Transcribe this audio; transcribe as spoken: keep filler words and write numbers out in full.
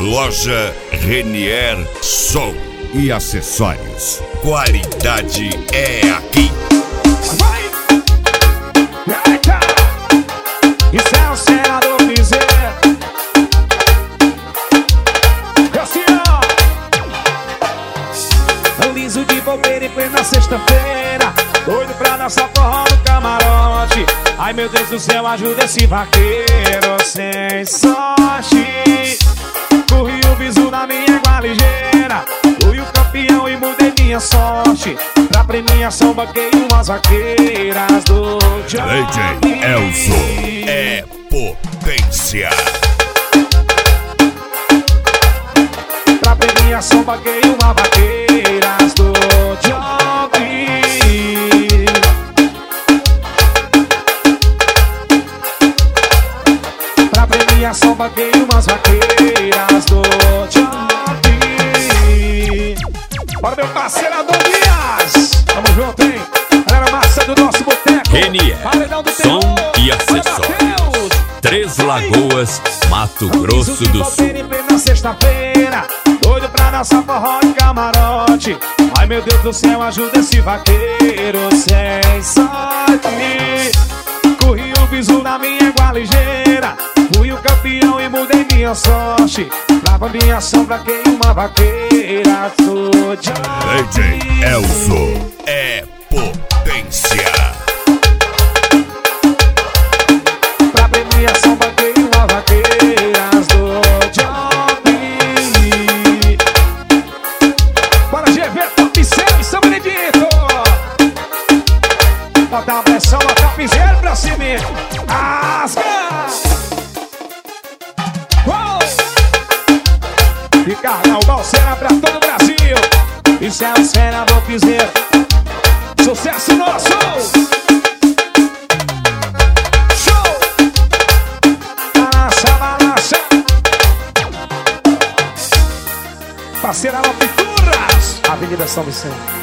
Loja Renier Som e acessórios. Qualidade é aqui. Vai! Eita! Isso é o senador Piseiro. Assim, ó. Liso de bobeira em plena sexta-feira, doido pra dançar forró no camarote. Ai meu Deus do céu, ajuda esse vaqueiro sem sorte. Corri o bisu na minha égua ligeira, fui o campeão e mudei minha sorte. Pra premiação banquei umas vaqueiras do Johnny. D J Elzo é potência. Pra premiação banquei uma vaqueiras do Johnny. Pra premiação banquei umas vaqueiras do Johnny. Bora meu parceiro Adão Dias, tamo junto, hein? Galera massa do nosso boteco. Renier Som e acessórios. Três Lagoas, Mato Grosso do Sul. Na sexta-feira, doido pra dançar forró de camarote. Ai meu Deus do céu, ajuda esse vaqueiro sem sorte. Corri o bisu na minha égua ligeira, fui o campeão e mudei minha sorte. Pra minha sombra quem uma vaqueira do Johnny. D J Elzo é potência. Pra premiação banquei uma vaqueiras do Johnny. Bora G V, top seis, São Benedito. Bota a pressão, bota a piseira pra cima. Asca! Uou! E carnaval cena pra todo o Brasil. Isso é o cena do piseiro. Sucesso nosso! Parceira Pinturas, Avenida São Vicente.